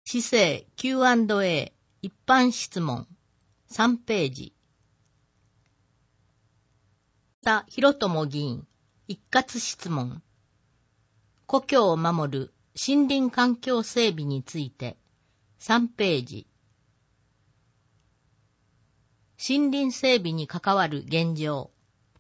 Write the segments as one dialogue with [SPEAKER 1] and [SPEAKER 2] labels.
[SPEAKER 1] 市政 Q&A 一般質問3ページ。田博友議員一括質問。故郷を守る森林環境整備について3ページ。森林整備に関わる現状。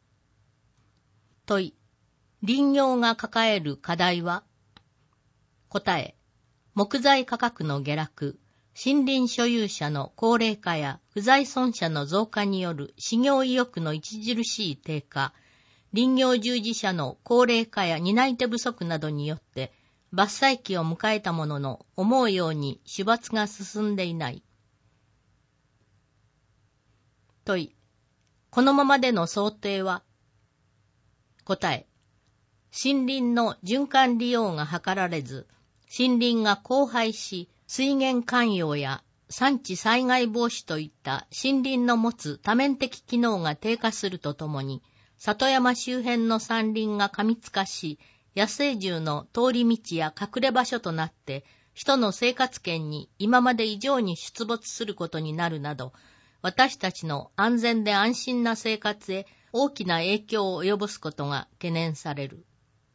[SPEAKER 1] 問い。林業が抱える課題は？答え。木材価格の下落、森林所有者の高齢化や不在村者の増加による施業意欲の著しい低下、林業従事者の高齢化や担い手不足などによって伐採期を迎えたものの思うように種伐が進んでいない。問い。このままでの想定は？答え。森林の循環利用が図られず、森林が荒廃し、水源環用や山地災害防止といった森林の持つ多面的機能が低下するとともに、里山周辺の山林が過密化し、野生獣の通り道や隠れ場所となって、人の生活圏に今まで以上に出没することになるなど、私たちの安全で安心な生活へ大きな影響を及ぼすことが懸念される。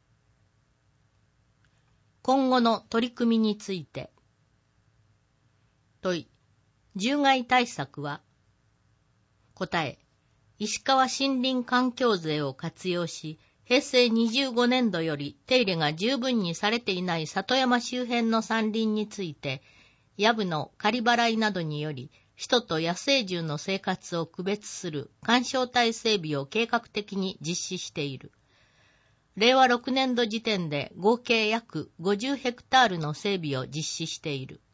[SPEAKER 1] 今後の取り組みについて。問い。獣害対策は？答え。石川森林環境税を活用し、平成25年度より手入れが十分にされていない里山周辺の山林について、藪の仮払いなどにより、人と野生獣の生活を区別する緩衝帯整備を計画的に実施している。令和6年度時点で合計約50ヘクタールの整備を実施している。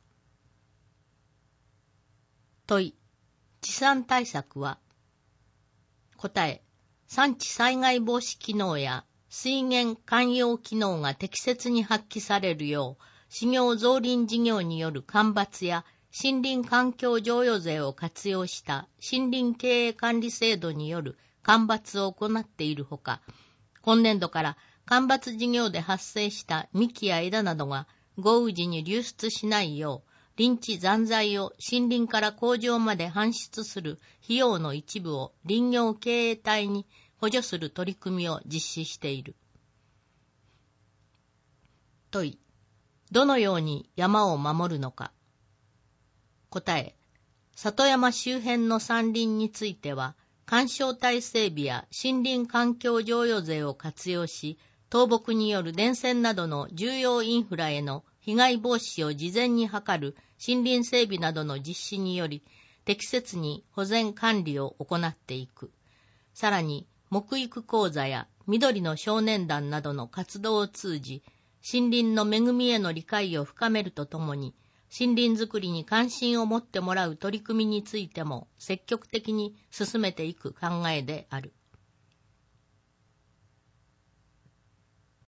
[SPEAKER 1] 問い。治山対策は？答え。山地災害防止機能や水源環用機能が適切に発揮されるよう、施業造林事業による間伐や森林環境譲与税を活用した森林経営管理制度による間伐を行っているほか、今年度から間伐事業で発生した幹や枝などが豪雨時に流出しないよう、林地残材を森林から工場まで搬出する費用の一部を林業経営体に補助する取り組みを実施している。問い。どのように山を守るのか。答え。里山周辺の山林については、緩衝帯整備や森林環境譲与税を活用し、倒木による電線などの重要インフラへの被害防止を事前に図る森林整備などの実施により、適切に保全管理を行っていく。さらに、木育講座や緑の少年団などの活動を通じ、森林の恵みへの理解を深めるとともに、森林づくりに関心を持ってもらう取り組みについても積極的に進めていく考えである。